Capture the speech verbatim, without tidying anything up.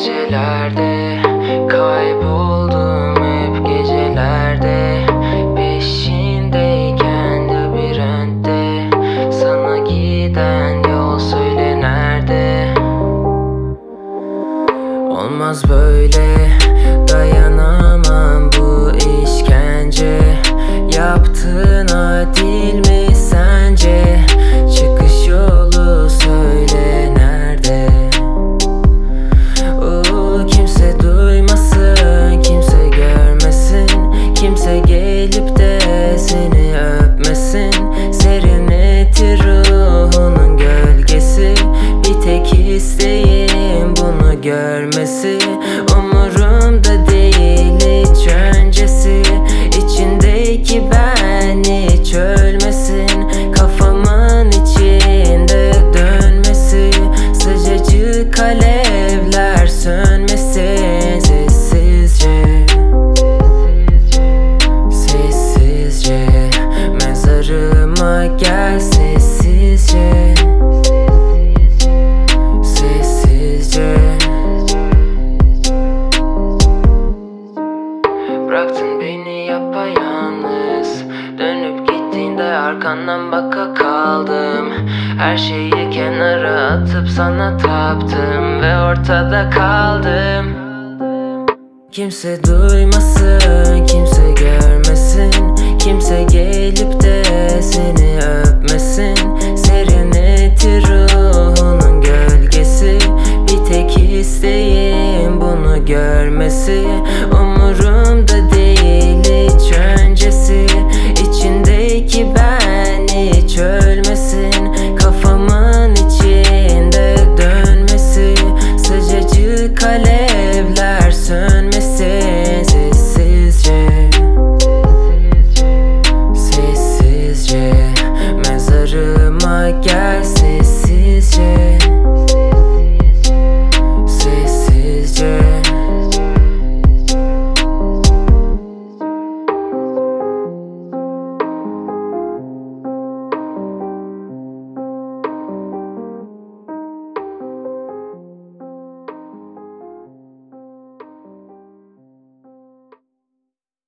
gecelerde kayboldum, hep gecelerde peşindeyken labirentte. Sana giden yol söyle nerede? Olmaz böyle, dayanamam bu işkence. Yaptığın adil mi sence? Çıkış yolu söyle nerede? Oo, kimse duymasın, kimse görmesin, kimse gelip de seni öpmesin. Serinletir ruhunun gölgesi, bir tek isteğim bunu görmesi. Umurumda değil hiç öncesi, içindeki ben hiç ölmesin. Kafamın içinde dönmesi, sıcacık alevler sönmesin. Sessizce, sessizce mezarıma gel, sessizce, sessizce. Bıraktın beni yapayalnız, dönüp gittiğinde arkandan baka kaldım. Her şeyi kenara atıp sana taptım ve ortada kaldım. Kimse duymasın, kimse görmesin, kimse gelip de seni öpmesin. Serinletir ruhunun gölgesi, bir tek isteğim bunu görmesi. Umurumda